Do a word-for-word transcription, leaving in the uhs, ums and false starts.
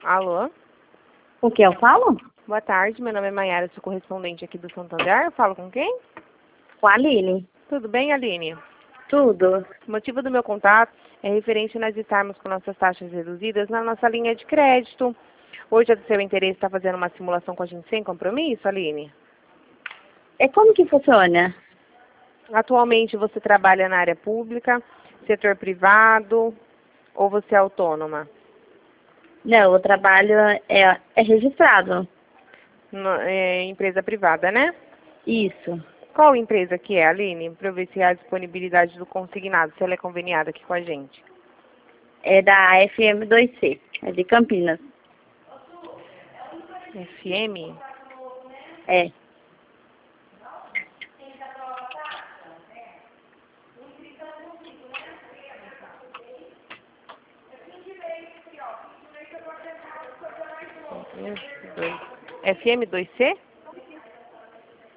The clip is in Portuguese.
Alô? Com quem eu falo? Boa tarde, meu nome é Maiara, sou correspondente aqui do Santander. Eu falo com quem? Com a Aline. Tudo bem, Aline? Tudo. O motivo do meu contato é referente a nós estarmos com nossas taxas reduzidas na nossa linha de crédito. Hoje é do seu interesse estar fazendo uma simulação com a gente sem compromisso, Aline? É como que funciona? Atualmente você trabalha na área pública, setor privado ou você é autônoma? Não, o trabalho é, é registrado. No, é, empresa privada, né? Isso. Qual empresa que é, Aline? Para eu ver se há disponibilidade do consignado, se ela é conveniada aqui com a gente. É da F M dois C, é de Campinas. F M? É. F M dois C?